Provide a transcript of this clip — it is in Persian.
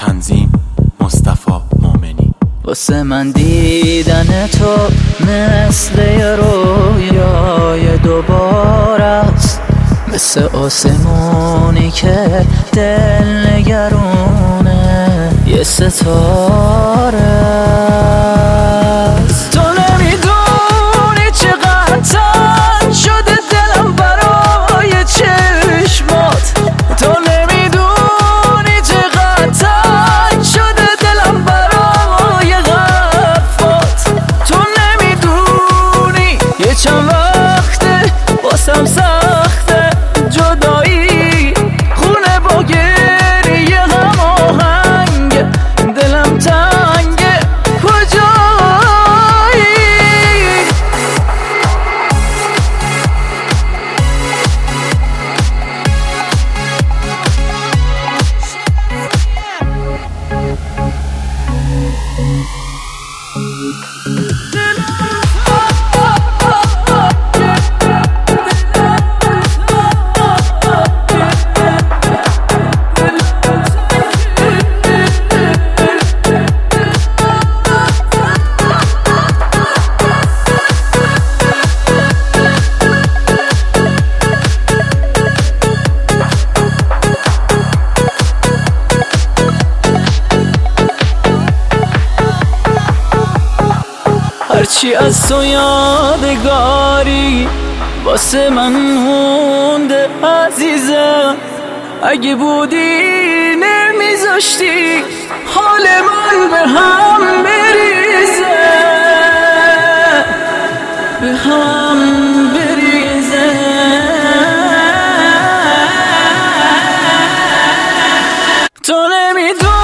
تنظیم مصطفی مومنی. واسه من دیدن تو مثل یه رویای دوباره است، مثل آسمونی که دل نگرونه یه ستاره است. تو نمیدونی چقدر تنگ شده دلم برای چشمات، تو نمیدونی چقدر تنگ شده دلم برای حرفات، تو نمیدونی یه چند وقته واسم سخته جدایی، خونه با گریه غم آهنگ دلم تنگه کجایی. هرچی از تو یادگاری واسه من مونده عزیزم، اگه بودی نمیذاشتی حال من به هم بریزه، به هم بریزه. تو نمیدونی